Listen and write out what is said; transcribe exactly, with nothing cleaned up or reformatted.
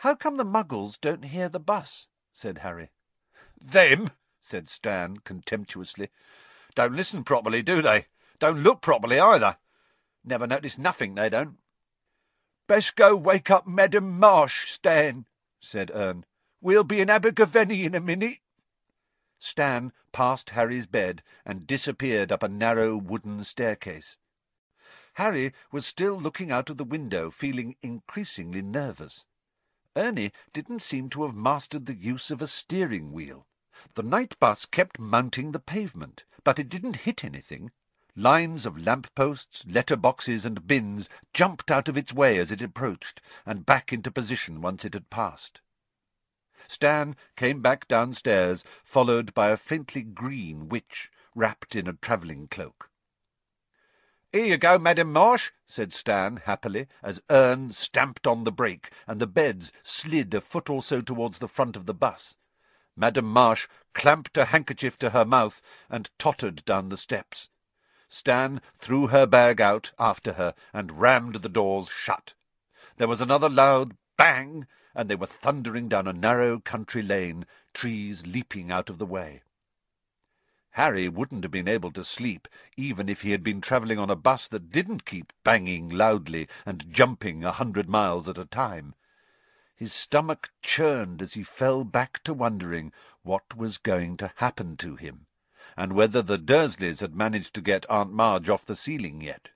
"How come the Muggles don't hear the bus?" said Harry. "Them," said Stan contemptuously. "Don't listen properly, do they? Don't look properly either. Never notice nothing, they don't." "Best go wake up Madam Marsh, Stan," said Ern. "We'll be in Abergavenny in a minute." Stan passed Harry's bed and disappeared up a narrow wooden staircase. Harry was still looking out of the window, feeling increasingly nervous. Ernie didn't seem to have mastered the use of a steering wheel. The night bus kept mounting the pavement, but it didn't hit anything. Lines of lamp-posts, letter-boxes and bins jumped out of its way as it approached, and back into position once it had passed. Stan came back downstairs, followed by a faintly green witch, wrapped in a travelling cloak. "Here you go, Madam Marsh," said Stan happily, as Ern stamped on the brake, and the beds slid a foot or so towards the front of the bus. Madam Marsh clamped a handkerchief to her mouth and tottered down the steps. Stan threw her bag out after her and rammed the doors shut. There was another loud bang, and they were thundering down a narrow country lane, trees leaping out of the way. Harry wouldn't have been able to sleep, even if he had been travelling on a bus that didn't keep banging loudly and jumping a hundred miles at a time. His stomach churned as he fell back to wondering what was going to happen to him, and whether the Dursleys had managed to get Aunt Marge off the ceiling yet.